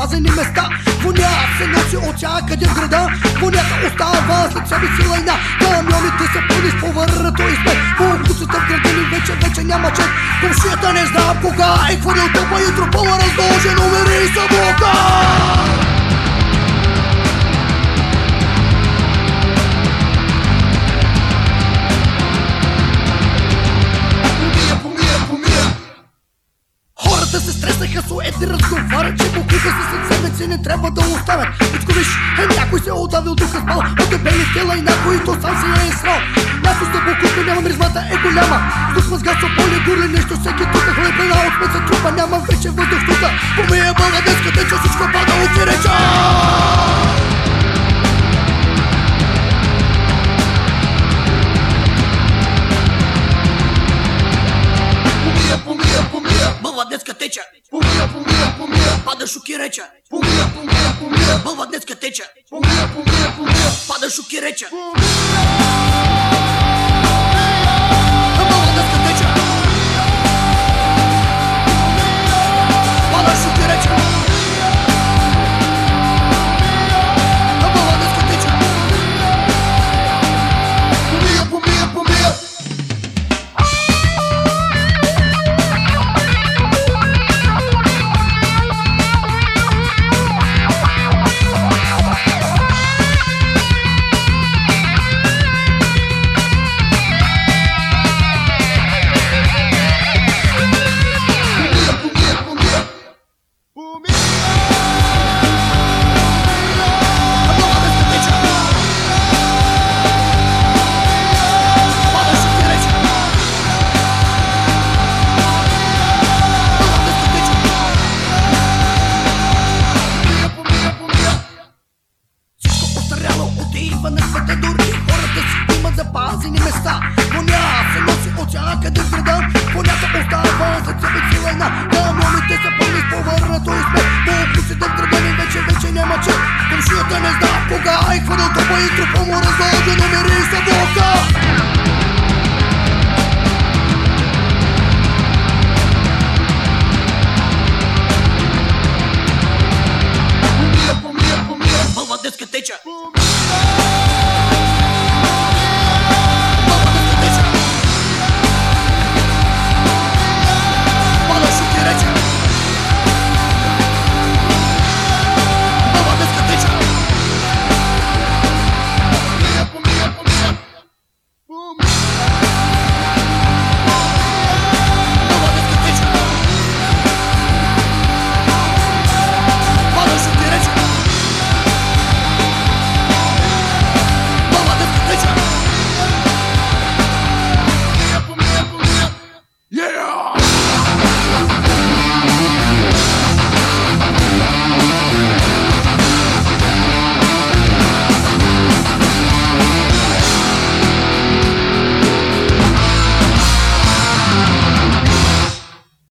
запазени места. Вонята се носи от всякъде в града. Вонята остава след себе си лайна. Камионите са пълни с повърнато и смет. Бокусите в града ни вече няма чет. Комшията не знам кога е хвърлял тъпа и тропала разложено мери и съблока. Хората се стреснаха, суетни разговарят, че буквите си след седмици не трябва да оставят. Ичко виж, някой се е удавил духа спал от дебели тела и някой то сам се е срал. Място за буквите няма, миризмата е голяма. Вдух мъзгасо поле, горли нещо, всеки тука хлебена от меца трупа, няма вече въздух тука. Помия бългадецка теча, всичко пада от тиреча. Бълва днеска теча, пада шуки реча. Бълва днеска теча, пада шуки реча. Бълва днеска теча, пада шуки реча. Бълва днеска теча, помия. Хората си имат запазени места. Вонята се носи от всякъде в града. Вонята остава след себе си лайна. Камионите са пълни с повърнато и смет. Бокусите в града ни вече няма чет. Комшията не знам кога е хвърлял топа и трупа му разложено мери и съблока. Бълва днеска теча,